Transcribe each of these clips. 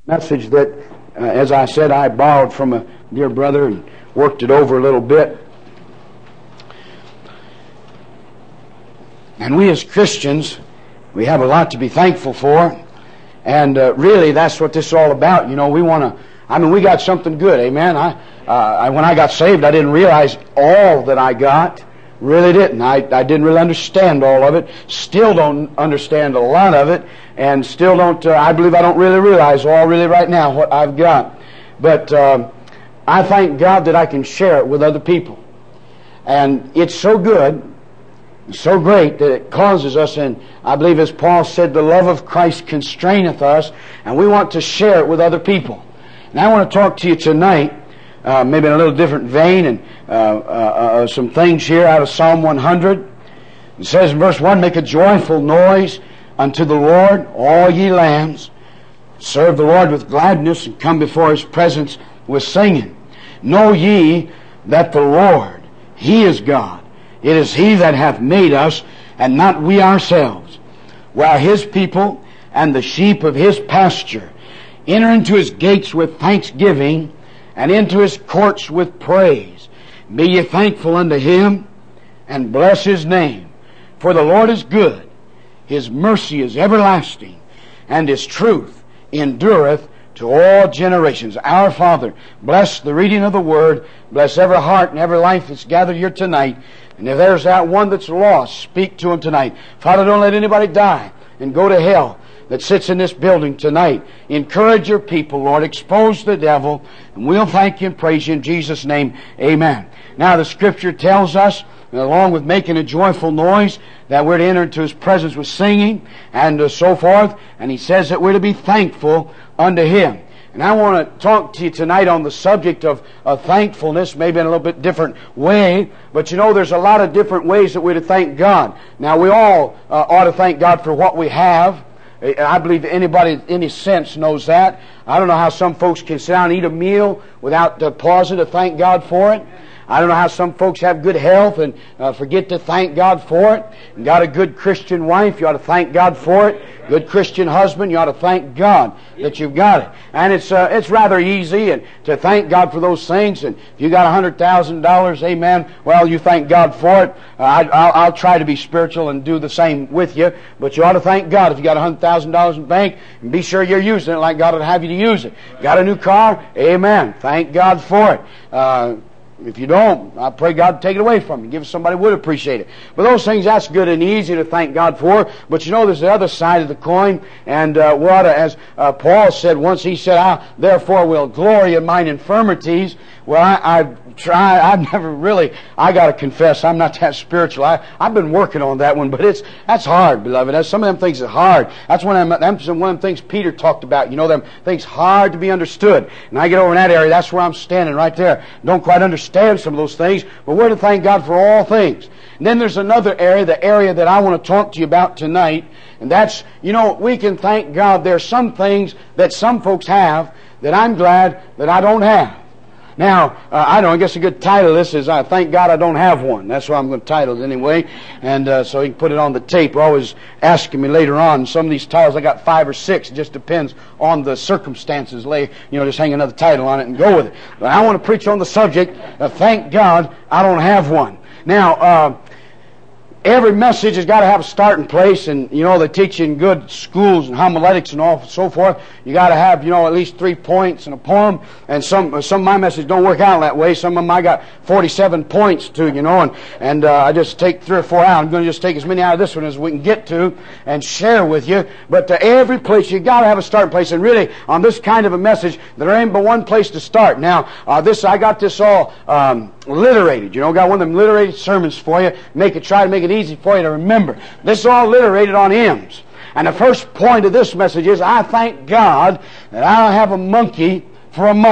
Message that, as I said, I borrowed from a dear brother and worked it over a little bit. And we as Christians, we have a lot to be thankful for. And really, that's what this is all about. You know, we want to, we got something good, amen? When I got saved, I didn't realize all that I got. Really didn't. I didn't really understand all of it. Still don't understand a lot of it. And still don't, I believe I don't really realize all really right now what I've got. But I thank God that I can share it with other people. And it's so good, so great that it causes us, and I believe as Paul said, the love of Christ constraineth us, and we want to share it with other people. And I want to talk to you tonight, maybe in a little different vein, and some things here out of Psalm 100. It says in verse 1, "Make a joyful noise unto the Lord, all ye lands. Serve the Lord with gladness, and come before His presence with singing. Know ye that the Lord, He is God. It is He that hath made us, and not we ourselves. We are His people, and the sheep of His pasture. Enter into His gates with thanksgiving, and into His courts with praise. Be ye thankful unto Him, and bless His name. For the Lord is good. His mercy is everlasting, and His truth endureth to all generations." Our Father, bless the reading of the Word. Bless every heart and every life that's gathered here tonight. And if there's that one that's lost, speak to him tonight. Father, don't let anybody die and go to hell that sits in this building tonight. Encourage your people, Lord. Expose the devil. And we'll thank you and praise you in Jesus' name. Amen. Now the Scripture tells us, along with making a joyful noise, that we're to enter into His presence with singing and so forth. And He says that we're to be thankful unto Him. And I want to talk to you tonight on the subject of thankfulness, maybe in a little bit different way. But you know, there's a lot of different ways that we're to thank God. Now, we all ought to thank God for what we have. I believe anybody in any sense knows that. I don't know how some folks can sit down and eat a meal without pausing to thank God for it. I don't know how some folks have good health and forget to thank God for it. You got a good Christian wife, you ought to thank God for it. Good Christian husband, you ought to thank God that you've got it. And it's rather easy and to thank God for those things. And if you got $100,000, amen, well, you thank God for it. I'll try to be spiritual and do the same with you. But you ought to thank God if you got $100,000 in the bank, and be sure you're using it like God would have you to use it. Got a new car? Amen. Thank God for it. If you don't, I pray God to take it away from you. Give it to somebody who would appreciate it. But those things, that's good and easy to thank God for. But you know, there's the other side of the coin. And we ought to, as Paul said once, he said, "I therefore will glory in mine infirmities." Well, I've never really, I got to confess, I'm not that spiritual. I've been working on that one, but that's hard, beloved. Some of them things are hard. That's one of them things Peter talked about. You know, them things hard to be understood. And I get over in that area, that's where I'm standing right there. Don't quite understand some of those things, but we're to thank God for all things. And then there's another area, the area that I want to talk to you about tonight, and that's, you know, we can thank God. There's some things that some folks have that I'm glad that I don't have. Now, I guess a good title of this is, "Thank God I Don't Have One." That's what I'm going to title it anyway. And so you can put it on the tape. You're always asking me later on. Some of these titles, I got 5 or 6. It just depends on the circumstances. Just hang another title on it and go with it. But I want to preach on the subject of thank God I don't have one. Now, every message has got to have a starting place, and you know, they teach you in good schools and homiletics and all so forth. You got to have, you know, at least 3 points in a poem. And some of my messages don't work out that way. Some of them I got 47 points to, you know, and I just take 3 or 4 out. I'm going to just take as many out of this one as we can get to and share with you. But to every place, you got to have a starting place. And really, on this kind of a message, there ain't but one place to start. Now, I got this all alliterated. You know, got one of them alliterated sermons for you. Try to make it easy for you to remember. This is all alliterated on hymns. And the first point of this message is, I thank God that I don't have a monkey for a mother.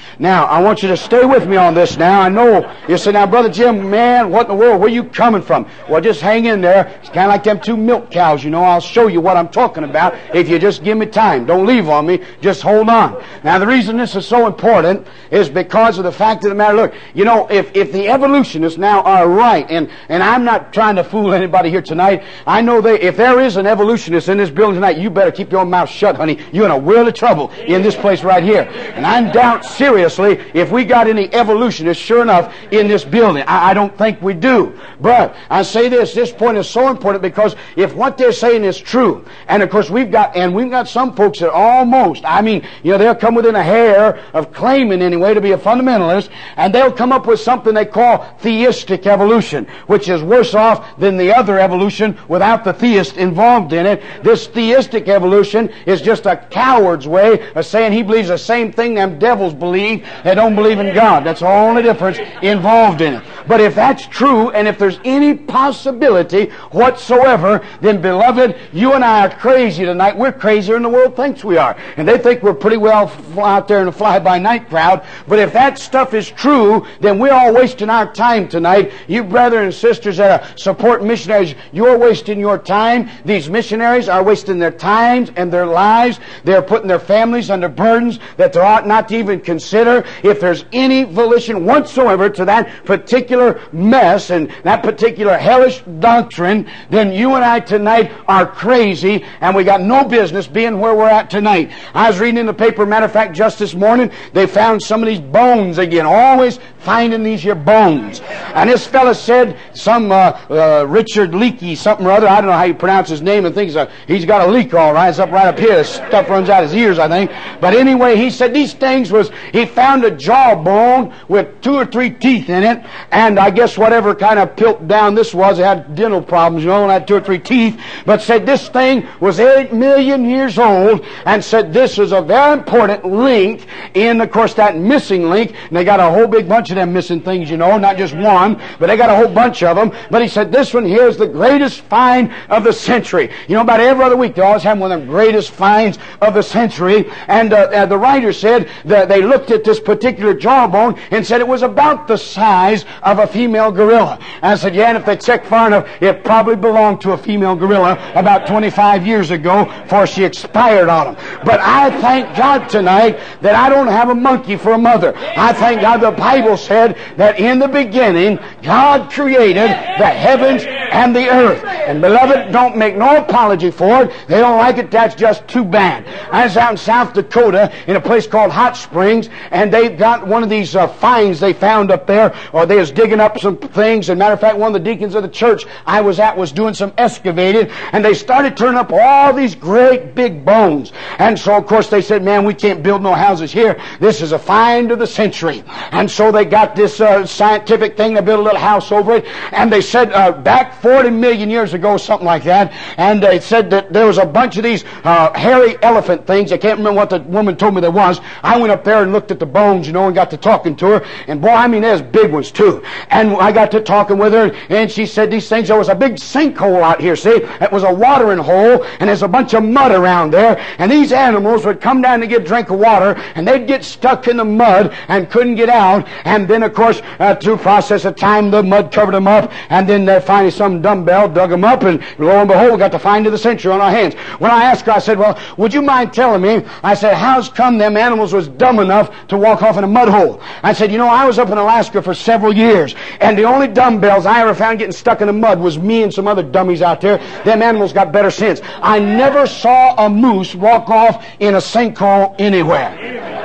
Now, I want you to stay with me on this now. I know you say, now, Brother Jim, man, what in the world? Where are you coming from? Well, just hang in there. It's kind of like them two milk cows, you know. I'll show you what I'm talking about if you just give me time. Don't leave on me. Just hold on. Now, the reason this is so important is because of the fact of the matter. Look, you know, if the evolutionists now are right, and I'm not trying to fool anybody here tonight. I know if there is an evolutionist in this building tonight, you better keep your mouth shut, honey. You're in a world of trouble in this place right here. And I doubt seriously if we got any evolutionists, sure enough, in this building. I don't think we do. But I say this point is so important because if what they're saying is true, and of course we've got some folks that almost, I mean, you know, they'll come within a hair of claiming anyway to be a fundamentalist, and they'll come up with something they call theistic evolution, which is worse off than the other evolution without the theist involved in it. This theistic evolution is just a coward's way of saying he believes the same thing them devils believe. They don't believe in God. That's the only difference involved in it. But if that's true, and if there's any possibility whatsoever, then beloved, you and I are crazy tonight. We're crazier than the world thinks we are. And they think we're pretty well out there in the fly-by-night crowd. But if that stuff is true, then we're all wasting our time tonight. You brothers and sisters that support missionaries, you're wasting your time. These missionaries are wasting their times and their lives. They're putting their families under burdens that they ought not to even consider. If there's any volition whatsoever to that particular mess and that particular hellish doctrine, then you and I tonight are crazy, and we got no business being where we're at tonight. I was reading in the paper, matter of fact, just this morning, they found some of these bones again, always finding these here bones. And this fella said, some Richard Leakey, something or other, I don't know how you pronounce his name, and thinks he's got a leak all right. It's up right up here. The stuff runs out his ears, I think. But anyway, he said these things he found a jawbone with 2 or 3 teeth in it, and I guess whatever kind of pilt down this was, it had dental problems, you know, and had 2 or 3 teeth, but said this thing was 8 million years old, and said this was a very important link in, of course, that missing link, and they got a whole big bunch of them missing things, you know, not just one, but they got a whole bunch of them. But he said this one here is the greatest find of the century. You know, about every other week they always have one of them greatest finds of the century, and the writer said that they looked at this particular jawbone and said it was about the size of a female gorilla. And I said, yeah, and if they checked far enough, it probably belonged to a female gorilla about 25 years ago before she expired on them. But I thank God tonight that I don't have a monkey for a mother. I thank God the Bible said that in the beginning God created the heavens and the earth. And beloved, don't make no apology for it. They don't like it, that's just too bad. I was out in South Dakota in a place called Hot Springs, and they got one of these finds they found up there, or they was digging up some things. And matter of fact, one of the deacons of the church I was at was doing some excavating, and they started turning up all these great big bones. And so of course they said, man, we can't build no houses here. This is a find of the century. And so they got this scientific thing, they built a little house over it, and they said back 40 million years ago, something like that, and they said that there was a bunch of these hairy elephant things. I can't remember what the woman told me there was. I went up there and looked at the bones, you know, and got to talking to her, and boy, I mean, there's big ones too. And I got to talking with her, and she said these things, there was a big sinkhole out here, see? It was a watering hole, and there's a bunch of mud around there, and these animals would come down to get a drink of water, and they'd get stuck in the mud and couldn't get out, and then of course through process of time the mud covered them up, and then finally some dumbbell dug them up, and lo and behold we got the find of the century on our hands. When I asked her, I said, well, would you mind telling me, I said, how's come them animals was dumb enough to walk off in a mud hole? I said, you know, I was up in Alaska for several years, and the only dumbbells I ever found getting stuck in the mud was me and some other dummies out there. Them animals got better sense. I never saw a moose walk off in a sinkhole anywhere.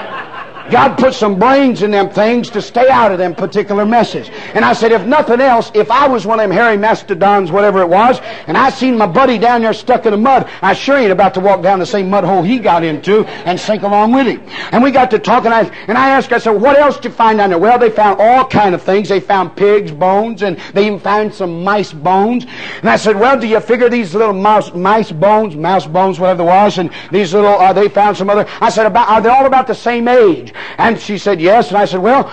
God put some brains in them things to stay out of them particular messes. And I said, if nothing else, if I was one of them hairy mastodons, whatever it was, and I seen my buddy down there stuck in the mud, I sure ain't about to walk down the same mud hole he got into and sink along with him. And we got to talking, and I asked, I said, what else did you find down there? Well, they found all kind of things. They found pigs' bones, and they even found some mice bones. And I said, well, do you figure these little mouse bones, whatever it was, and these little, they found some other, I said, are they all about the same age? And she said, yes. And I said, well,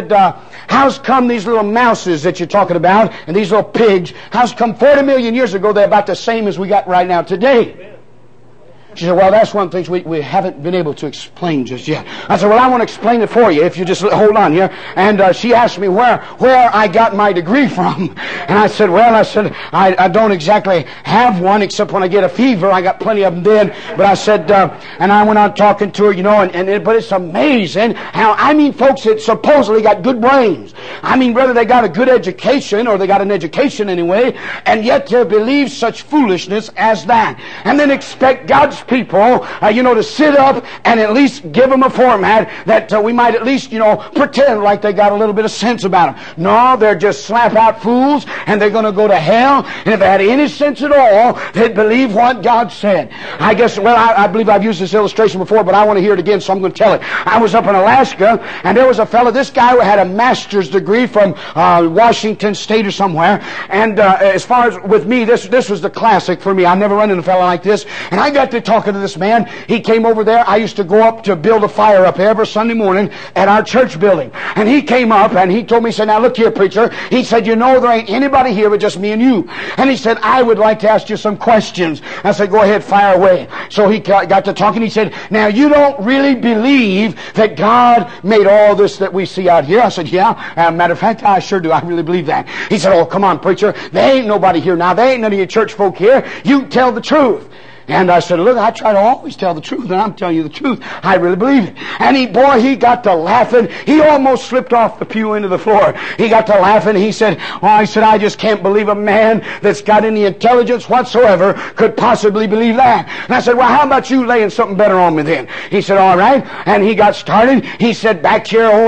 how's come these little mouses that you're talking about and these little pigs, how's come 40 million years ago they're about the same as we got right now today? She said, well, that's one of the things we haven't been able to explain just yet. I said, well, I want to explain it for you if you just hold on here. And she asked me where I got my degree from. And I said, well, I don't exactly have one except when I get a fever. I got plenty of them then. But I said, and I went on talking to her, you know, but it's amazing how, I mean, folks that supposedly got good brains. I mean, whether they got a good education or they got an education anyway, and yet they believe such foolishness as that. And then expect God's people, to sit up and at least give them a format that we might at least, pretend like they got a little bit of sense about them. No, they're just slap-out fools, and they're going to go to hell. And if they had any sense at all, they'd believe what God said. I guess, I believe I've used this illustration before, but I want to hear it again, so I'm going to tell it. I was up in Alaska, and there was a fellow, this guy had a master's degree from Washington State or somewhere. And as far as with me, this was the classic for me. I never run into a fellow like this. And I got to talking to this man. He came over there. I used to go up to build a fire up every Sunday morning at our church building. And he came up and he told me, he said, now look here, preacher. He said, there ain't anybody here but just me and you. And he said, I would like to ask you some questions. I said, go ahead, fire away. So he got to talking. He said, now you don't really believe that God made all this that we see out here? I said, yeah. Matter of fact, I sure do. I really believe that. He said, oh, come on, preacher. There ain't nobody here now. There ain't none of your church folk here. You tell the truth. And I said, look, I try to always tell the truth, and I'm telling you the truth. I really believe it. And he got to laughing. He almost slipped off the pew into the floor. He got to laughing. He said, I just can't believe a man that's got any intelligence whatsoever could possibly believe that. And I said, well, how about you laying something better on me then? He said, all right. And he got started. He said, back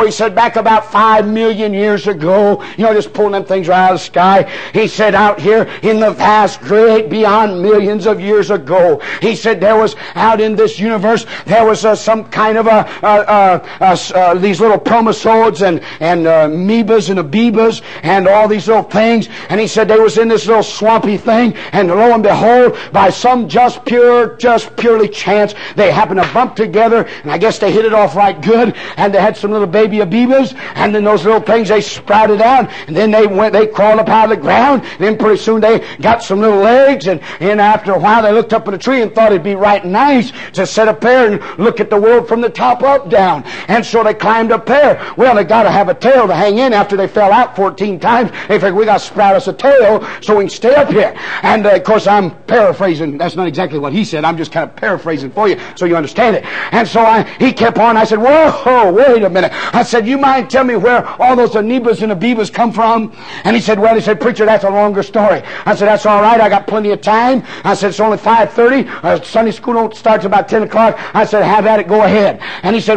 about 5 million years ago, just pulling them things right out of the sky. He said, out here in the vast, great, beyond millions of years ago, he said there was out in this universe, there was some kind of these little promosodes and amoebas and abebas and all these little things. And he said they was in this little swampy thing, and lo and behold, by some just purely chance, they happened to bump together, and I guess they hit it off right good, and they had some little baby abebas, and then those little things, they sprouted out, and then they crawled up out of the ground, and then pretty soon they got some little legs, and after a while they looked up at a tree and thought it'd be right nice to sit up there and look at the world from the top up down. And so they climbed up there. Well, they got to have a tail to hang in after they fell out 14 times. They figured we got to sprout us a tail so we can stay up here. And of course I'm paraphrasing. That's not exactly what he said. I'm just kind of paraphrasing for you so you understand it. And so he kept on. I said, whoa, wait a minute. I said, you mind tell me where all those amoebas and abebas come from? And he said, preacher, that's a longer story. I said, that's all right. I got plenty of time. I said, it's only 5:30. Sunday school starts about 10 o'clock. I said, have at it, go ahead. And he said,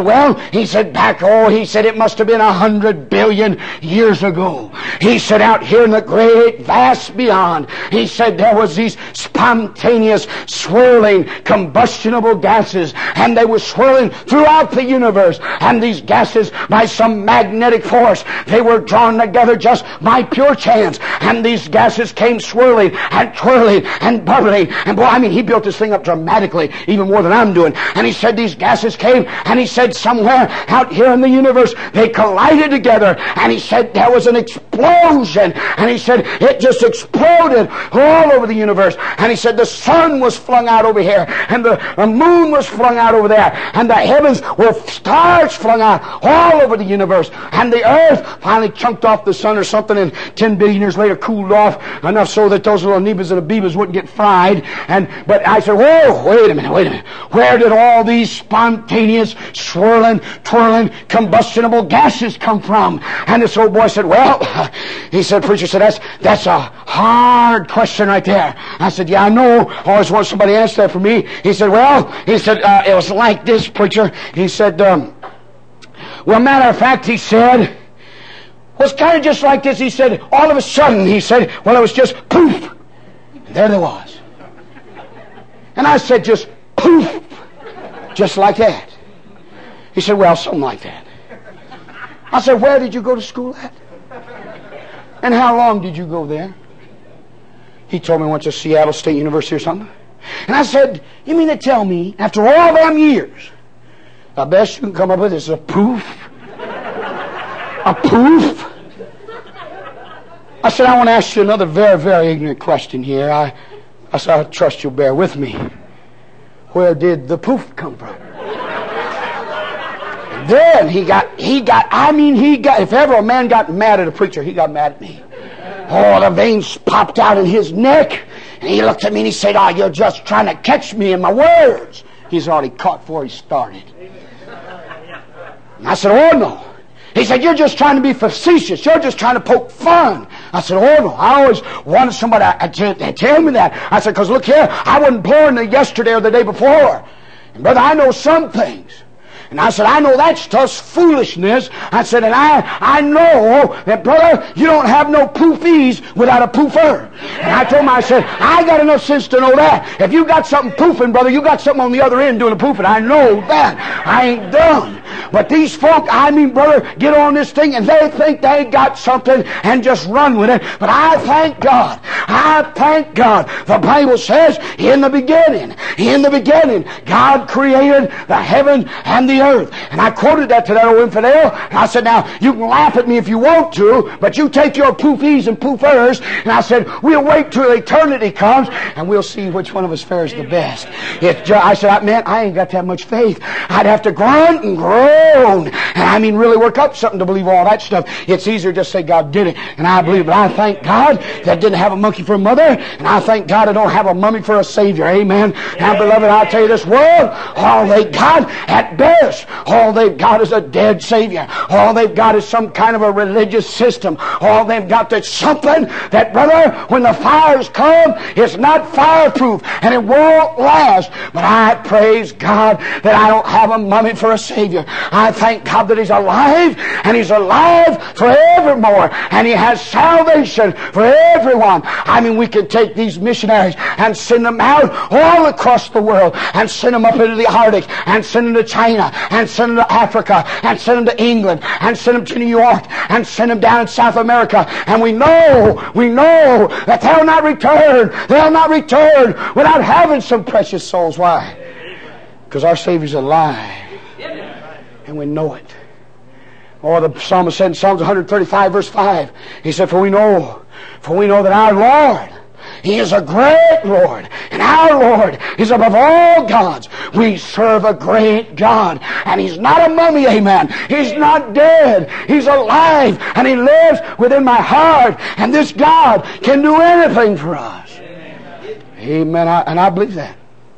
he said it must have been 100 billion years ago. He said, out here in the great vast beyond, he said there was these spontaneous, swirling, combustible gases, and they were swirling throughout the universe. And these gases, by some magnetic force, they were drawn together just by pure chance. And these gases came swirling and twirling and bubbling. And boy, he built this thing up dramatically, even more than I'm doing. And he said these gases came, and he said somewhere out here in the universe, they collided together, and he said there was an explosion, and he said it just exploded all over the universe. And he said the sun was flung out over here, and the moon was flung out over there, and the heavens were stars flung out all over the universe, and the earth finally chunked off the sun or something, and 10 billion years later cooled off enough so that those little amoebas and abebas wouldn't get fried. But I said, whoa, wait a minute. Where did all these spontaneous, swirling, twirling, combustible gases come from? And this old boy said, preacher said, that's a hard question right there. I said, yeah, I know. I always want somebody to answer that for me. He said, it was like this, preacher. He said, matter of fact, he said, it was kind of just like this. He said, all of a sudden, he said, it was just poof. And there was. And I said, just poof, just like that. He said, something like that. I said, where did you go to school at? And how long did you go there? He told me he went to Seattle State University or something. And I said, you mean to tell me, after all them years, the best you can come up with is a poof? A poof? I said, I want to ask you another very, very ignorant question here. I trust you'll bear with me. where did the poof come from? Then he got, if ever a man got mad at a preacher, he got mad at me. Oh, the veins popped out in his neck. And he looked at me and he said, "Oh, you're just trying to catch me in my words." He's already caught before he started. And I said, "Oh, no." He said, "You're just trying to be facetious. You're just trying to poke fun." I said, "Oh, no. I always wanted somebody to tell me that." I said, "Because look here, I wasn't born yesterday or the day before. And brother, I know some things." And I said, "I know that's just foolishness." I said, "And I know that, brother, you don't have no poofies without a poofer." And I told him, I said, "I got enough sense to know that. If you got something poofing, brother, you got something on the other end doing a poofing. I know that. I ain't dumb. But these folk, brother, get on this thing and they think they got something and just run with it. But I thank God. I thank God. The Bible says, in the beginning, God created the heaven and the earth." And I quoted that to that old infidel. And I said, "Now, you can laugh at me if you want to, but you take your poofies and poofers." And I said, "We'll wait till eternity comes and we'll see which one of us fares the best." I said, "Man, I ain't got that much faith. I'd have to grunt and groan. And really work up something to believe all that stuff. It's easier to just say God did it. And I believe it. But I thank God that didn't have a monkey for a mother. And I thank God I don't have a mummy for a Savior." Amen. Now, beloved, I'll tell you, this world, all they got at best, all they've got is a dead Savior. All they've got is some kind of a religious system. All they've got is something that, brother, when the fires come, it's not fireproof and it won't last. But I praise God that I don't have a mummy for a Savior. I thank God that He's alive, and He's alive forevermore, and He has salvation for everyone. We can take these missionaries and send them out all across the world, and send them up into the Arctic, and send them to China, and send them to Africa, and send them to England, and send them to New York, and send them down in South America. And we know that they'll not return. They'll not return without having some precious souls. Why? Because our Savior's alive. And we know it. Oh, the psalmist said in Psalms 135 verse 5, he said, For we know that our Lord, He is a great Lord, and our Lord is above all gods. We serve a great God, and He's not a mummy, amen. He's not dead. He's alive, and He lives within my heart, and this God can do anything for us. Amen. And I believe that.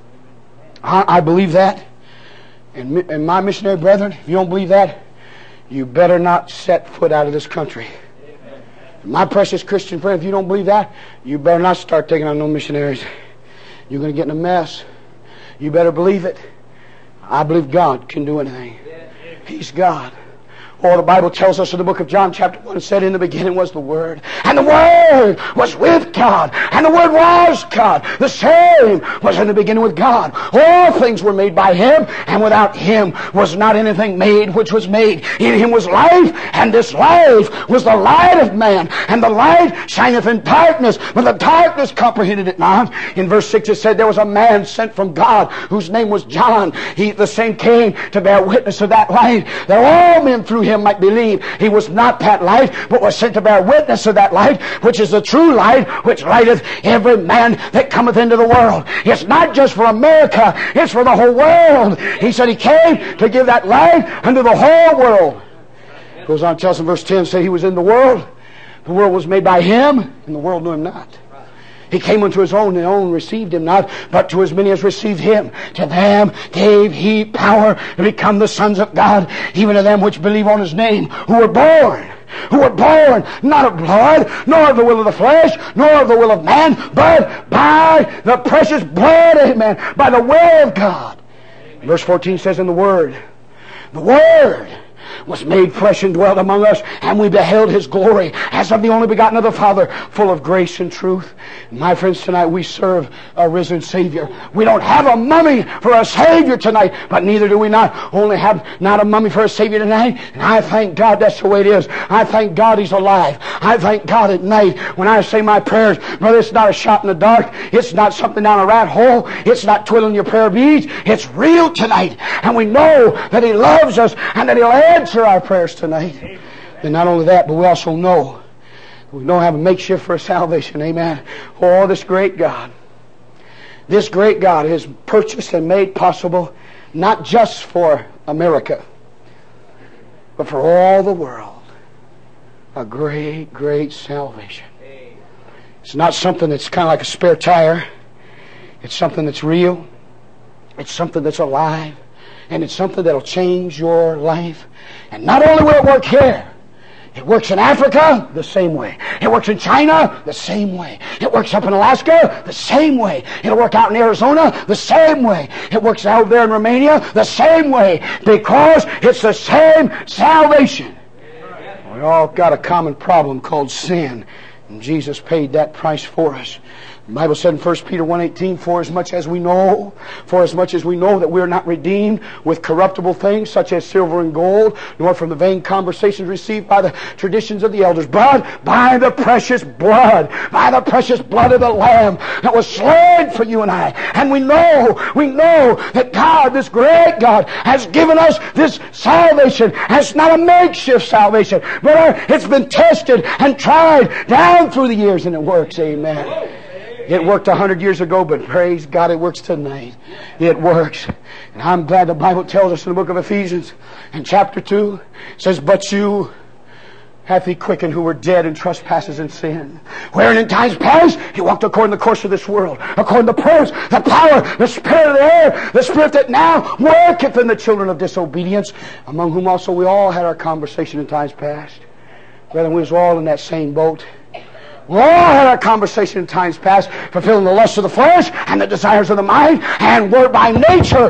I believe that. And my missionary brethren, if you don't believe that, you better not set foot out of this country. My precious Christian friend, if you don't believe that, you better not start taking on no missionaries. You're going to get in a mess. You better believe it. I believe God can do anything. He's God. Oh, the Bible tells us in the book of John chapter 1, it said, "In the beginning was the Word, and the Word was with God, and the Word was God. The same was in the beginning with God. All things were made by Him, and without Him was not anything made which was made. In Him was life, and this life was the light of man. And the light shineth in darkness, but the darkness comprehended it not." In verse 6 it said, "There was a man sent from God, whose name was John. The same came to bear witness of that light, that all men through Him might believe. He was not that light, but was sent to bear witness of that light, which is the true light, which lighteth every man that cometh into the world." It's not just for America, it's for the whole world. He said He came to give that light unto the whole world. Goes on, tells in verse 10, say He was in the world was made by Him, and the world knew Him not. He came unto His own, and His own received Him not. But to as many as received Him, to them gave He power to become the sons of God, even to them which believe on His name, who were born not of blood, nor of the will of the flesh, nor of the will of man, but by the precious blood, amen, by the will of God. Verse 14 says, "And the Word was made flesh and dwelt among us, and we beheld His glory as of the only begotten of the Father, full of grace and truth." My friends, tonight we serve a risen Savior. We don't have a mummy for a Savior tonight, but neither do we not only have not a mummy for a Savior tonight. And I thank God that's the way it is. I thank God He's alive. I thank God at night when I say my prayers, brother, it's not a shot in the dark. It's not something down a rat hole. It's not twiddling your prayer beads. It's real tonight. And we know that He loves us and that He'll answer our prayers tonight. And not only that, but we also know we don't have a makeshift for salvation. Amen. Oh, this great God. This great God has purchased and made possible not just for America, but for all the world, a great, great salvation. It's not something that's kind of like a spare tire. It's something that's real. It's something that's alive. And it's something that'll change your life. And not only will it work here, it works in Africa the same way. It works in China the same way. It works up in Alaska the same way. It'll work out in Arizona the same way. It works out there in Romania the same way. Because it's the same salvation. We all got a common problem called sin. And Jesus paid that price for us. The Bible said in 1 Peter 1:18, for as much as we know that we are not redeemed with corruptible things such as silver and gold, nor from the vain conversations received by the traditions of the elders, but by the precious blood of the Lamb that was slain for you and I. And we know that God, this great God, has given us this salvation. And it's not a makeshift salvation, but it's been tested and tried down through the years, and it works. Amen. It worked 100 years ago, but praise God, it works tonight. It works. And I'm glad the Bible tells us in the book of Ephesians, in chapter 2, it says, but you hath He quickened who were dead in trespasses and sin, wherein in times past you walked according to the course of this world, according to the prince, the power, the spirit of the air, the spirit that now worketh in the children of disobedience, among whom also we all had our conversation in times past. Brethren, we was all in that same boat. We all had our conversation in times past, fulfilling the lusts of the flesh and the desires of the mind, and were by nature,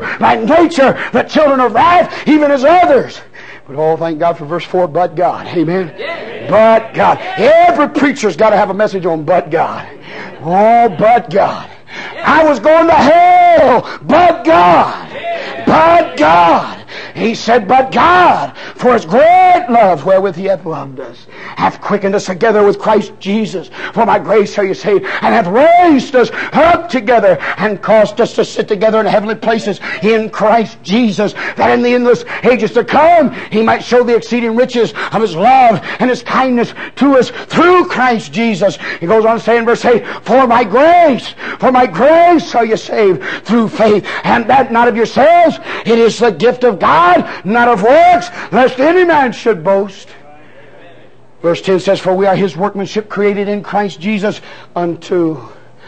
the children of wrath, even as others. But oh, thank God for verse 4, but God. Amen. Yeah. But God. Every preacher's got to have a message on but God. Oh, but God. I was going to hell, but God. But God. He said, but God, for His great love wherewith He hath loved us, hath quickened us together with Christ Jesus. For by grace are you saved, and hath raised us up together, and caused us to sit together in heavenly places in Christ Jesus, that in the endless ages to come He might show the exceeding riches of His love and His kindness to us through Christ Jesus. He goes on to say in verse 8, for by grace are you saved through faith, and that not of yourselves, it is the gift of God, not of works, lest any man should boast. Verse 10 says, for we are His workmanship, created in Christ Jesus unto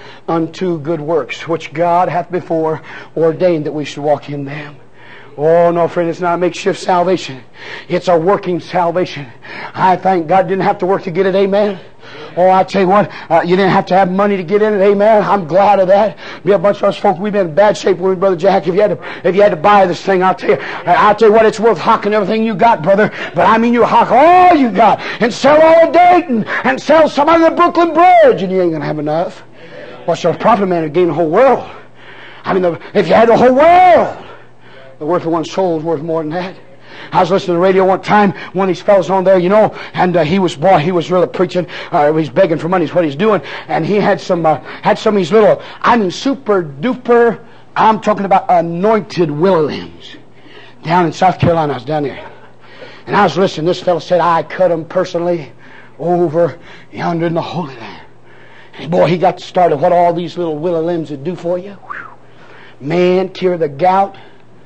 good works, which God hath before ordained that we should walk in them. Oh no, friend, it's not a makeshift salvation. It's a working salvation. I thank God didn't have to work to get it. Amen. Oh, I tell you what, you didn't have to have money to get in it. Amen. I'm glad of that. Be a bunch of us folks, we've been in bad shape with Brother Jack. If you had to buy this thing, I'll tell you what, it's worth hocking everything you got, brother. But I mean, you hock all you got and sell all of Dayton and sell some of the Brooklyn Bridge, and you ain't gonna have enough. What's the profit, man, to gain the whole world? I mean, if you had the whole world, the worth of one soul is worth more than that. I was listening to the radio one time, one of these fellows on there, and he was really preaching. He's begging for money is what he's doing. And he had some of these little, super duper, I'm talking about anointed willow limbs. Down in South Carolina, I was down there. And I was listening. This fellow said, I cut them personally over yonder in the Holy Land. And boy, he got started what all these little willow limbs would do for you. Whew. Man, cure the gout.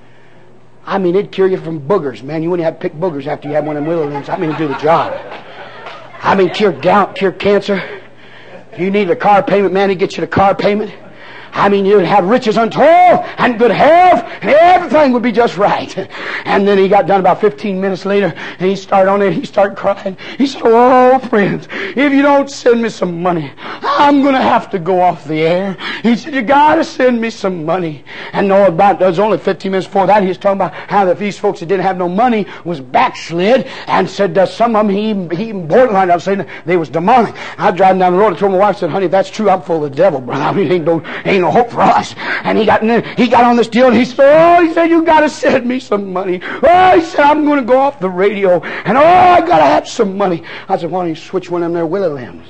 I mean, it'd cure you from boogers, man. You wouldn't have to pick boogers after you had one of them willow limbs. I mean, it'd do the job. I mean, cure gout, cure cancer. If you need a car payment, man, it'd get you the car payment. I mean, you'd have riches untold and good health, and everything would be just right. And then he got done about 15 minutes later, and he started on it, he started crying. He said, oh, friends, if you don't send me some money, I'm going to have to go off the air. He said, you got to send me some money. And it was only 15 minutes before that, he was talking about how that these folks that didn't have no money was backslid, and said some of them, he even borderline, I was saying they was demonic. I was driving down the road and told my wife, I said, honey, if that's true, I'm full of the devil, brother. I mean, ain't no hope for us. And he got on this deal, and he said, you got to send me some money. Oh, he said, I'm going to go off the radio, and I got to have some money. I said, why don't you switch one of them there willow limbs?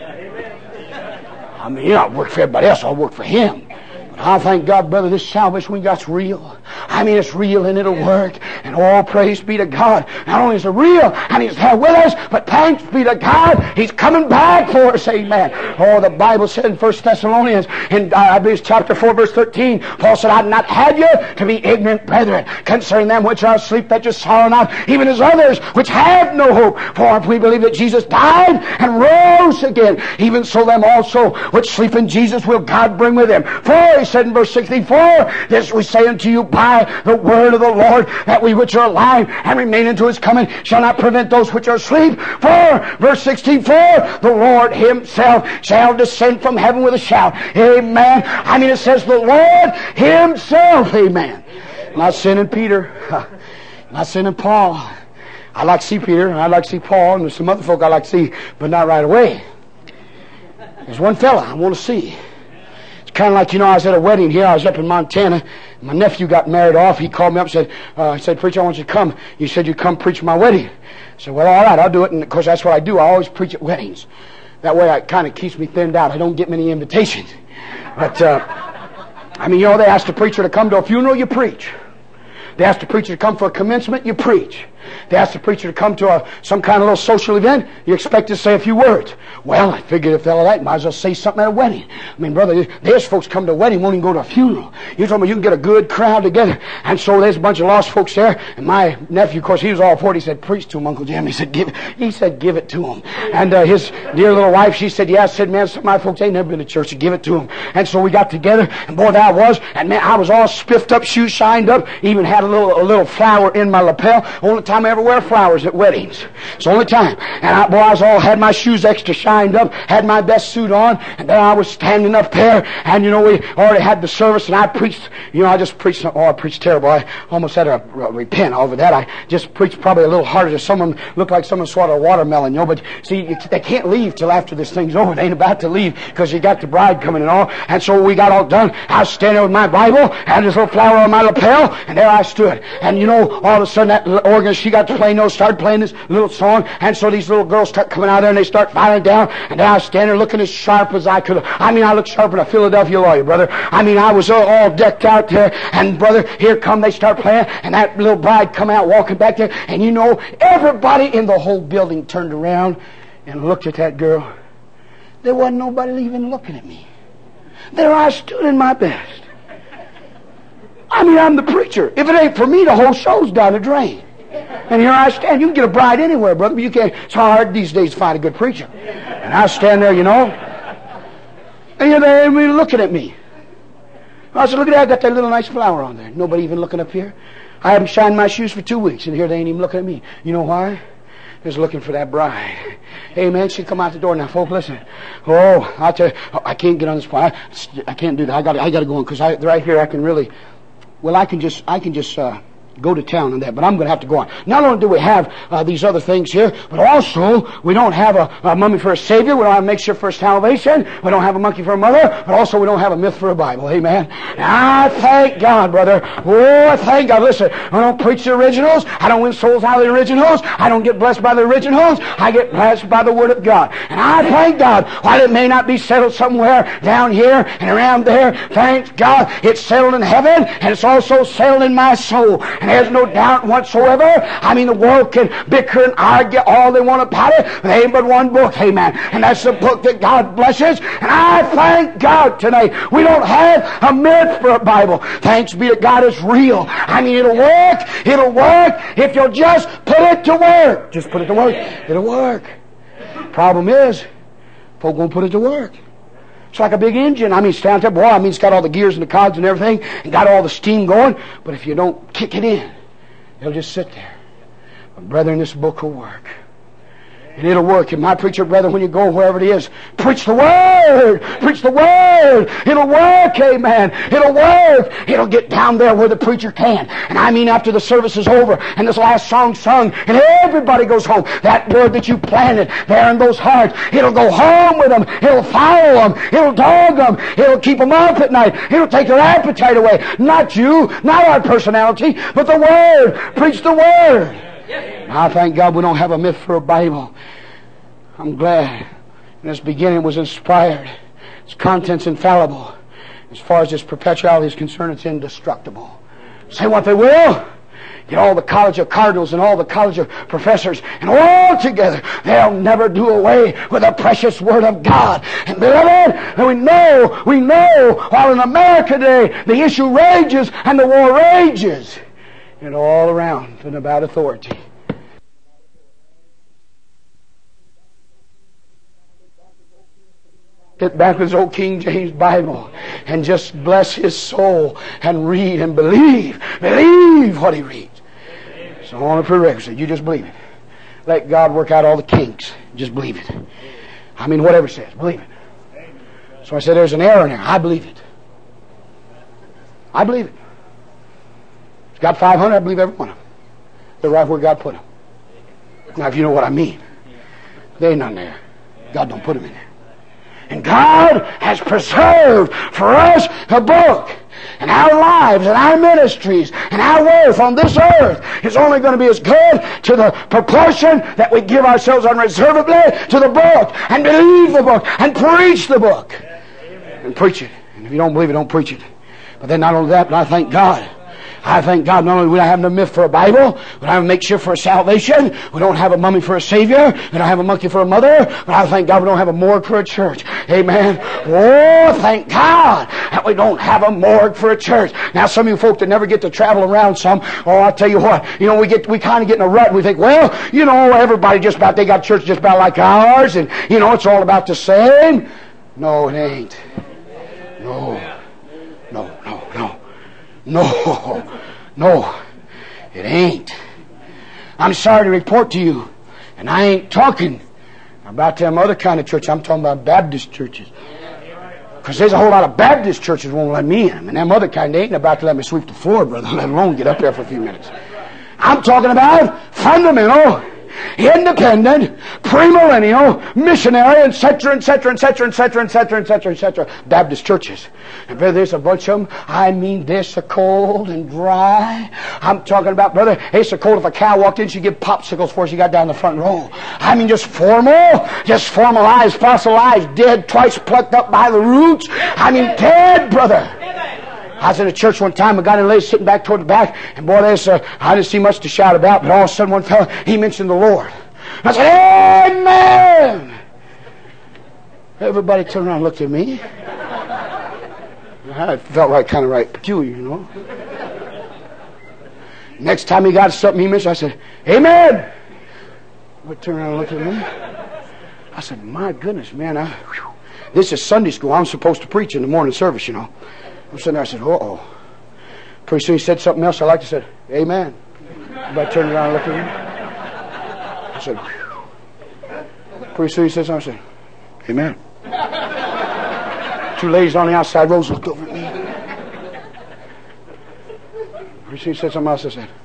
I mean, you don't work for everybody else, I'll work for him. I thank God, brother, this salvation we got's real. I mean, it's real and it'll work. And all praise be to God. Not only is it real and He's there with us, but thanks be to God, He's coming back for us. Amen. Oh, the Bible said in 1 Thessalonians, in I believe it's chapter 4, verse 13, Paul said, I've not had you to be ignorant, brethren, concerning them which are asleep, that you sorrow not, even as others which have no hope. For if we believe that Jesus died and rose again, even so them also which sleep in Jesus will God bring with Him. For, he said in verse 64, this we say unto you by the word of the Lord, that we which are alive and remain unto His coming shall not prevent those which are asleep. For, verse 64, the Lord Himself shall descend from heaven with a shout. Amen. I mean, it says the Lord Himself. Amen. Not sending Peter. Not sending Paul. I like to see Peter, and I like to see Paul, and there's some other folk I like to see, but not right away. There's one fella I want to see. It's kind of like, I was at a wedding here. I was up in Montana. My nephew got married off. He called me up and said, Preacher, I want you to come. You said you'd come preach my wedding. I said, well, all right, I'll do it. And of course, that's what I do. I always preach at weddings. That way it kind of keeps me thinned out. I don't get many invitations. But, they ask the preacher to come to a funeral, you preach. They ask the preacher to come for a commencement, you preach. They ask the preacher to come to some kind of little social event, you expect to say a few words. Well, I figured if they're all right, might as well say something at a wedding. I mean, brother, there's folks come to a wedding, won't even go to a funeral. You're talking about you can get a good crowd together. And so there's a bunch of lost folks there. And my nephew, of course, he was all for it. He said, preach to him, Uncle Jim. He said, give it to him. And his dear little wife, she said, yeah. I said, man, some of my folks ain't never been to church, so give it to him. And so we got together, and boy, that was, and man, I was all spiffed up, shoes shined up, even had a little flower in my lapel. Only time I ever wear flowers at weddings. It's the only time. And I was all had my shoes extra shined up, had my best suit on, and then I was standing up there, and we already had the service, and I preached, I just preached, I preached terrible. I almost had to repent over that. I just preached probably a little harder to someone, looked like someone swallowed a watermelon, but see, they can't leave till after this thing's over. They ain't about to leave, because you got the bride coming and all, and so we got all done. I was standing with my Bible, and this little flower on my lapel, and there I stood. And all of a sudden that organist, she got to play started playing this little song, and so these little girls start coming out there and they start filing down, and then I was standing there looking as sharp as I could. I looked sharper than a Philadelphia lawyer, brother. I was all decked out there, and brother, here come they start playing, and that little bride come out walking back there, and everybody in the whole building turned around and looked at that girl. There wasn't nobody even looking at me. There I stood in my best. I'm the preacher. If it ain't for me, the whole show's down the drain. And here I stand. You can get a bride anywhere, brother, but you can't. It's hard these days to find a good preacher. And I stand there, and you're there looking at me. I said, look at that. I got that little nice flower on there. Nobody even looking up here. I haven't shined my shoes for 2 weeks, and here they ain't even looking at me. You know why? They're just looking for that bride. Hey, man, she come out the door now, folks. Listen. Oh, I'll tell you, I can't get on this point. I can't do that. I got to go on, because right here I can really. Well, I can just go to town on that, but I'm going to have to go on. Not only do we have these other things here, but also we don't have a mummy for a savior. We don't have a makeshift for a salvation. We don't have a monkey for a mother, but also we don't have a myth for a Bible. Amen. I thank God, brother. Oh, I thank God. Listen, I don't preach the originals. I don't win souls out of the originals. I don't get blessed by the originals. I get blessed by the Word of God. And I thank God. While it may not be settled somewhere down here and around there, thank God it's settled in heaven, and it's also settled in my soul. And there's no doubt whatsoever. The world can bicker and argue all they want about it, but there ain't but one book, amen. And that's the book that God blesses. And I thank God tonight. We don't have a myth for a Bible. Thanks be to God, it's real. It'll work. It'll work if you'll just put it to work. Just put it to work. It'll work. Problem is, folk won't put it to work. It's like a big engine. It's down there, boy, it's got all the gears and the cogs and everything, and got all the steam going, but if you don't kick it in, it'll just sit there. But brethren, this book will work. And it'll work. And my preacher, brother, when you go wherever it is, preach the Word! Preach the Word! It'll work, amen. It'll work. It'll get down there where the preacher can. And after the service is over, and this last song sung, and everybody goes home, that word that you planted there in those hearts, it'll go home with them. It'll follow them. It'll dog them. It'll keep them up at night. It'll take their appetite away. Not you, not our personality, but the Word. Preach the Word. I thank God we don't have a myth for a Bible. I'm glad. In its beginning it was inspired. Its content's infallible. As far as its perpetuality is concerned, it's indestructible. Say what they will. Get all the College of Cardinals and all the College of Professors and all together. They'll never do away with the precious Word of God. And beloved, we know, while in America today, the issue rages and the war rages. And all around and about authority. Get back with his old King James Bible and just bless his soul and read and believe. Believe what he reads. It's the only prerequisite. You just believe it. Let God work out all the kinks. Just believe it. I mean, whatever it says, believe it. So I said, there's an error in there. I believe it. I believe it. It's got 500. I believe every one of them. They're right where God put them. Now, if you know what I mean, they ain't none there. God don't put them in there. And God has preserved for us a book. And our lives and our ministries and our worth on this earth is only going to be as good to the proportion that we give ourselves unreservedly to the book and believe the book and preach the book. And preach it. And if you don't believe it, don't preach it. But then not only that, but I thank God. I thank God not only we don't have no myth for a Bible, we don't have a makeshift for a salvation, we don't have a mummy for a Savior, we don't have a monkey for a mother, but I thank God we don't have a morgue for a church. Amen. Oh, thank God that we don't have a morgue for a church. Now some of you folk that never get to travel around some, oh, I'll tell you what, we kind of get in a rut and we think, well, everybody just about, they got church just about like ours, and it's all about the same. No, it ain't. No, it ain't. I'm sorry to report to you, and I ain't talking about them other kind of churches. I'm talking about Baptist churches. Because there's a whole lot of Baptist churches won't let me in them, and them other kind, they ain't about to let me sweep the floor, brother, let alone get up there for a few minutes. I'm talking about fundamental, independent, premillennial, missionary, etc., Baptist churches. And brother, there's a bunch of them. I mean, they're so cold and dry. I'm talking about, brother, it's so cold if a cow walked in, she'd give popsicles before she got down the front row. I mean, just formalized, fossilized, dead, twice plucked up by the roots. I mean, dead, brother. I was in a church one time, a guy and a lady sitting back toward the back, and boy, I didn't see much to shout about, but all of a sudden one fella, he mentioned the Lord. I said, Amen! Everybody turned around and looked at me. I felt kind of peculiar, Next time he got something he mentioned, I said, Amen! Everybody turned around and looked at me. I said, my goodness, man, this is Sunday school. I'm supposed to preach in the morning service, I'm sitting there, I said, uh-oh. Pretty soon he said something else. I said, Amen. Everybody turned around and looked at me. I said, whew. Pretty soon he said something. I said, Amen. Two ladies on the outside rows looked over at me. Pretty soon he said something else. I said,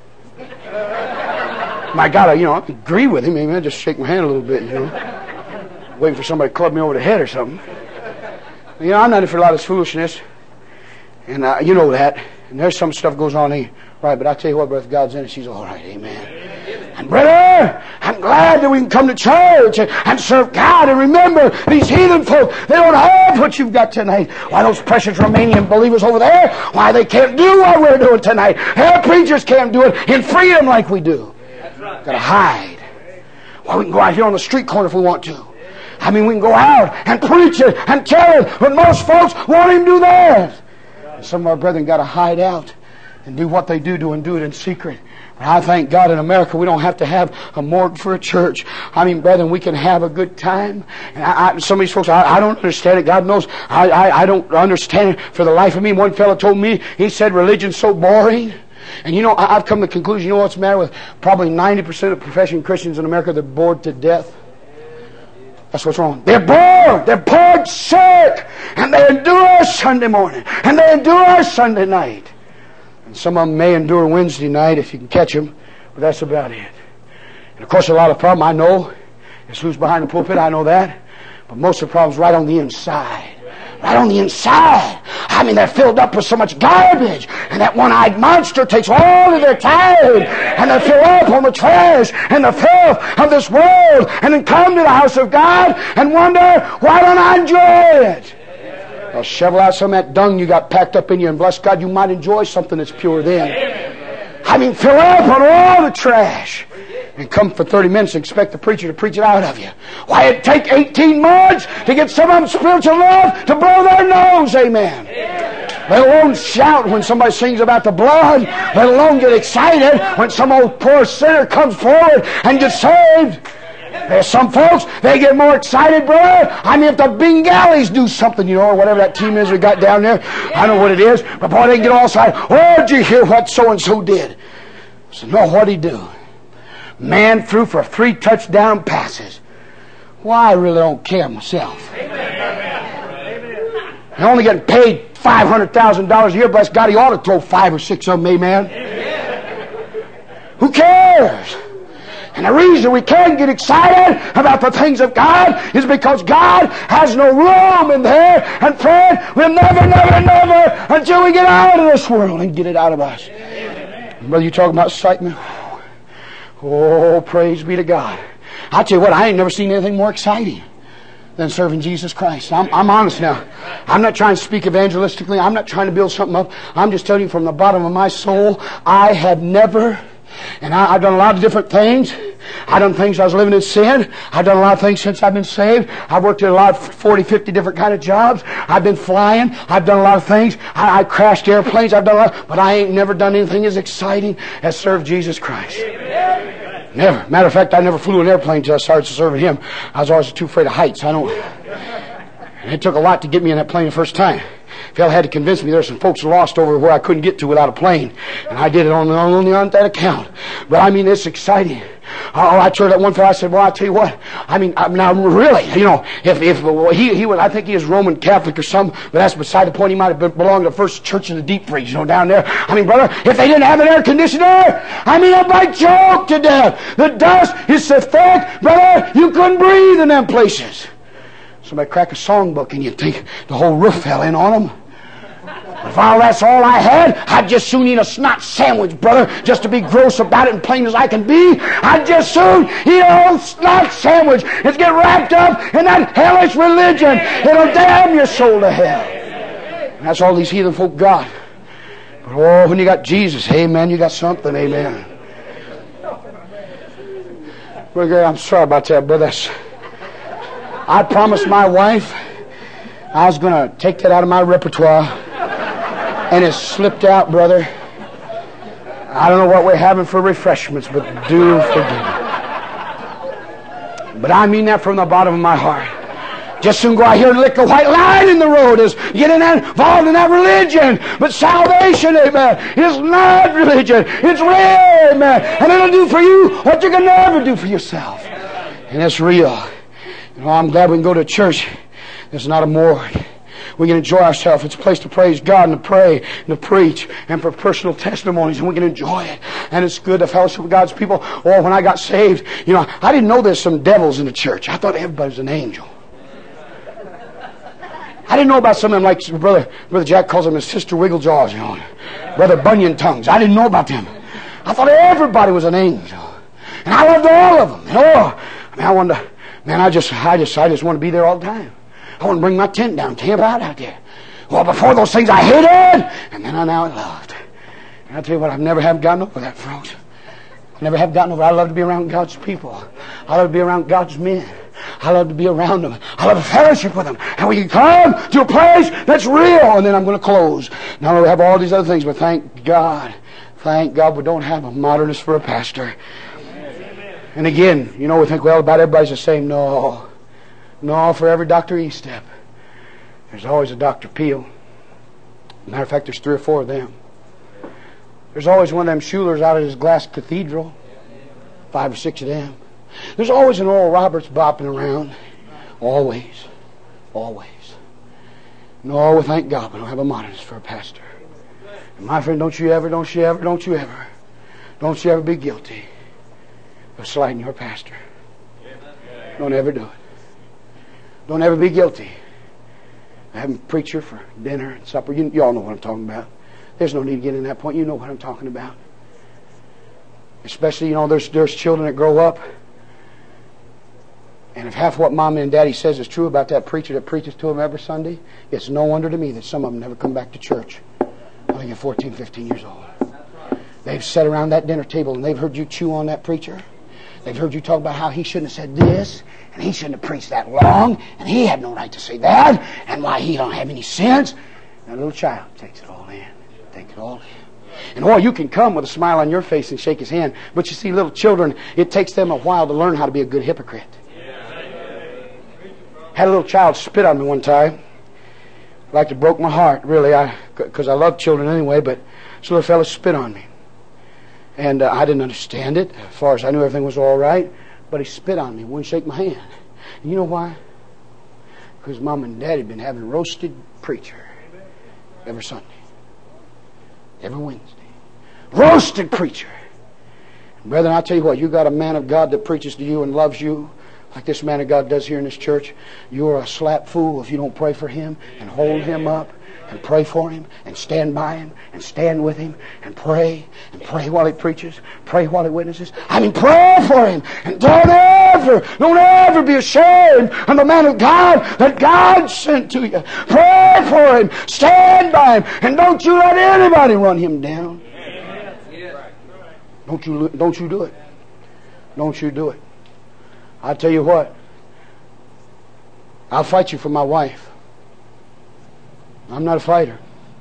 my God, I agree with him. Amen. Just shake my hand a little bit, waiting for somebody to club me over the head or something. I'm not in for a lot of this foolishness. And you know that. And there's some stuff goes on here. Right, but I tell you what, brother, if God's in it, she's all right. Amen. And brother, I'm glad that we can come to church and serve God. And remember, these heathen folk, they don't have what you've got tonight. Why, those precious Romanian believers over there, why, they can't do what we're doing tonight. Their preachers can't do it in freedom like we do. Got to hide. Well, we can go out here on the street corner if we want to. I mean, we can go out and preach it and tell it, but most folks won't even do that. And some of our brethren got to hide out and do what they do and do it in secret. But I thank God in America we don't have to have a morgue for a church. I mean, brethren, we can have a good time. And some of these folks, I don't understand it. God knows I don't understand it for the life of me. One fellow told me, he said, religion's so boring. And I've come to the conclusion, what's the matter with probably 90% of professing Christians in America? They're bored to death. That's what's wrong. They're bored. They're bored sick. And they endure Sunday morning. And they endure Sunday night. And some of them may endure Wednesday night if you can catch them. But that's about it. And of course a lot of the problem I know is who's behind the pulpit. I know that. But most of the problem's right on the inside. Right on the inside. I mean, they're filled up with so much garbage. And that one-eyed monster takes all of their time. And they fill up on the trash and the filth of this world. And then come to the house of God and wonder, why don't I enjoy it? I'll shovel out some of that dung you got packed up in you, and bless God, you might enjoy something that's pure then. I mean, fill up on all the trash and come for 30 minutes and expect the preacher to preach it out of you. Why, it'd take 18 months to get some of them spiritual enough to blow their nose, amen. Let alone shout when somebody sings about the blood. Let alone get excited when some old poor sinner comes forward and gets saved. There's some folks, they get more excited, brother. I mean, if the Bengalis do something, or whatever that team is we got down there, I don't know what it is, but boy, they get all excited. Oh, did you hear what so-and-so did? I said, no, what'd he do? Man threw for 3 touchdown passes. Well, I really don't care myself. They're only getting paid $500,000 a year. Bless God, he ought to throw 5 or 6 of them, amen. Who cares? And the reason we can't get excited about the things of God is because God has no room in there. And friend, we'll never until we get out of this world and get it out of us. Brother, you talking about excitement? Oh, praise be to God. I tell you what, I ain't never seen anything more exciting than serving Jesus Christ. I'm honest now. I'm not trying to speak evangelistically. I'm not trying to build something up. I'm just telling you from the bottom of my soul, I have never, and I've done a lot of different things. I've done things I was living in sin. I've done a lot of things since I've been saved. I've worked at a lot of 40, 50 different kind of jobs. I've been flying. I've done a lot of things. I crashed airplanes. I've done a lot, but I ain't never done anything as exciting as serve Jesus Christ. Never. Matter of fact, I never flew an airplane until I started serving Him. I was always too afraid of heights. And it took a lot to get me in that plane the first time. Phil had to convince me there's some folks lost over where I couldn't get to without a plane. And I did it only on that account. But I mean, it's exciting. Oh, I told that one fellow, I said, well, I'll tell you what. I mean, now really, if he was, I think he is Roman Catholic or something, but that's beside the point. He might have belonged to the First Church of the Deep Freeze, down there. I mean, brother, if they didn't have an air conditioner, I mean, everybody choked to death. The dust is so thick, brother, you couldn't breathe in them places. Somebody crack a songbook and you'd think the whole roof fell in on them. If that's all I had, I'd just soon eat a snot sandwich, brother, just to be gross about it and plain as I can be. I'd just soon eat a whole snot sandwich and get wrapped up in that hellish religion. It'll damn your soul to hell. And that's all these heathen folk got. But oh, when you got Jesus, amen, you got something, amen. Well, I'm sorry about that, brother. I promised my wife I was going to take that out of my repertoire. And it slipped out, brother. I don't know what we're having for refreshments, but do forgive me. But I mean that from the bottom of my heart. Just soon go out here and lick the white line in the road is getting involved in that religion. But salvation, amen, is not religion. It's real, amen. And it'll do for you what you can never do for yourself. And it's real. I'm glad we can go to a church that's not a morgue. We can enjoy ourselves. It's a place to praise God and to pray and to preach and for personal testimonies, and we can enjoy it. And it's good to fellowship with God's people. Oh, when I got saved, I didn't know there's some devils in the church. I thought everybody was an angel. I didn't know about some of them, like Brother Jack calls them his Sister Wigglejaws, Brother Bunyan Tongues. I didn't know about them. I thought everybody was an angel. And I loved all of them. I just want to be there all the time. I want to bring my tent down, camp out there. Well, before those things I hated, and then I now loved. And I'll tell you what, I've never have gotten over that, folks. I never have gotten over it. I love to be around God's people. I love to be around God's men. I love to be around them. I love to fellowship with them. And we can come to a place that's real. And then I'm going to close. Not only we have all these other things, but thank God we don't have a modernist for a pastor. And again, we think, well, about everybody's the same. No, for every Dr. Estep, there's always a Dr. Peel. Matter of fact, there's 3 or 4 of them. There's always one of them Schulers out at his glass cathedral. 5 or 6 of them. There's always an Oral Roberts bopping around. Always. No, we thank God we don't have a modernist for a pastor. And my friend, don't you ever be guilty of slighting your pastor. Don't ever do it. Don't ever be guilty of having a preacher for dinner and supper. You all know what I'm talking about. There's no need to get in that point. You know what I'm talking about. Especially, there's children that grow up And if half what Mom and Daddy says is true about that preacher that preaches to them every Sunday, it's no wonder to me that some of them never come back to church when they get 14, 15 years old. They've sat around that dinner table and they've heard you chew on that preacher. They've heard you talk about how he shouldn't have said this, and he shouldn't have preached that long, and he had no right to say that, and why he don't have any sense. And a little child takes it all in. Takes it all in. And you can come with a smile on your face and shake his hand, but you see, little children, it takes them a while to learn how to be a good hypocrite. Had a little child spit on me one time. Like it broke my heart, really, because I love children anyway, but this little fellow spit on me. And I didn't understand it. As far as I knew, everything was all right. But he spit on me, wouldn't shake my hand. And you know why? Because Mom and Dad had been having roasted preacher every Sunday. Every Wednesday. Roasted preacher. And brethren, I'll tell you what, you got a man of God that preaches to you and loves you, like this man of God does here in this church. You're a slap fool if you don't pray for him and hold him up and pray for him and stand by him and stand with him and pray while he preaches, pray while he witnesses. I mean, pray for him, and don't ever be ashamed of the man of God that God sent to you. Pray for him, stand by him, and don't you let anybody run him down. Don't you do it. Don't you do it. I'll tell you what, I'll fight you for my wife. I'm not a fighter.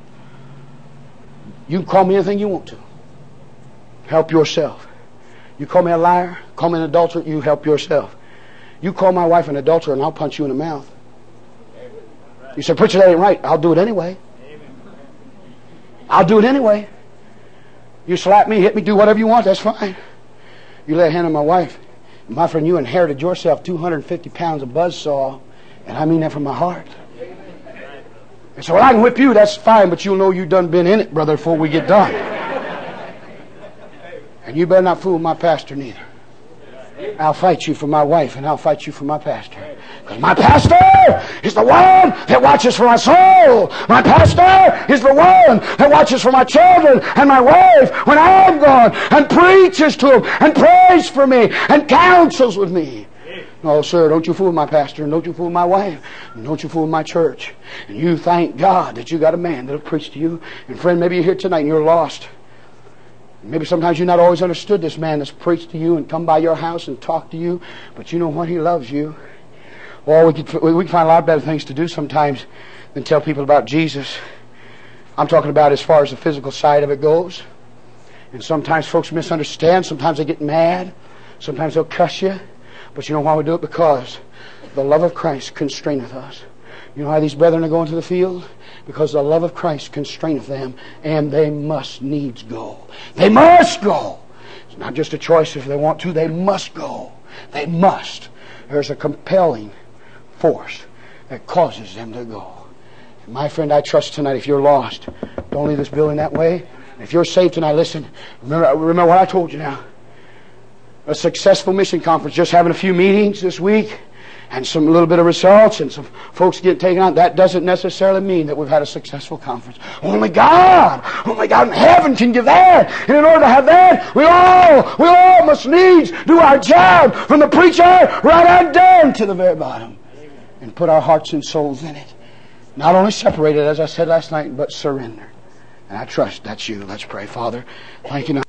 You can call me anything you want to. Help yourself. You call me a liar, call me an adulterer, you help yourself. You call my wife an adulterer and I'll punch you in the mouth. You say, preacher, that ain't right. I'll do it anyway. I'll do it anyway. You slap me, hit me, do whatever you want, that's fine. You lay a hand on my wife. My friend, you inherited yourself 250 pounds of buzzsaw, and I mean that from my heart. And so, I can whip you, that's fine, but you'll know you done been in it, brother, before we get done. And you better not fool my pastor neither. I'll fight you for my wife, and I'll fight you for my pastor. Because my pastor is the one that watches for my soul. My pastor is the one that watches for my children and my wife when I'm gone, and preaches to them, and prays for me, and counsels with me. No, sir, don't you fool my pastor, and don't you fool my wife, and don't you fool my church. And you thank God that you got a man that'll preach to you. And friend, maybe you're here tonight and you're lost. Maybe sometimes you've not always understood this man that's preached to you and come by your house and talk to you. But you know what? He loves you. Or we can find a lot better things to do sometimes than tell people about Jesus. I'm talking about as far as the physical side of it goes. And sometimes folks misunderstand. Sometimes they get mad. Sometimes they'll cuss you. But you know why we do it? Because the love of Christ constraineth us. You know why these brethren are going to the field? Because the love of Christ constraineth them, and they must needs go. They must go. It's not just a choice if they want to. They must go. They must. There's a compelling force that causes them to go. And my friend, I trust tonight, if you're lost, don't leave this building that way. If you're saved tonight, listen. Remember what I told you now. A successful mission conference, just having a few meetings this week, and some little bit of results, and some folks get taken out. That doesn't necessarily mean that we've had a successful conference. Only God in heaven can give that. And in order to have that, we all must needs do our job from the preacher right on down to the very bottom, and put our hearts and souls in it. Not only separated, as I said last night, but surrendered. And I trust that's you. Let's pray. Father, thank you now.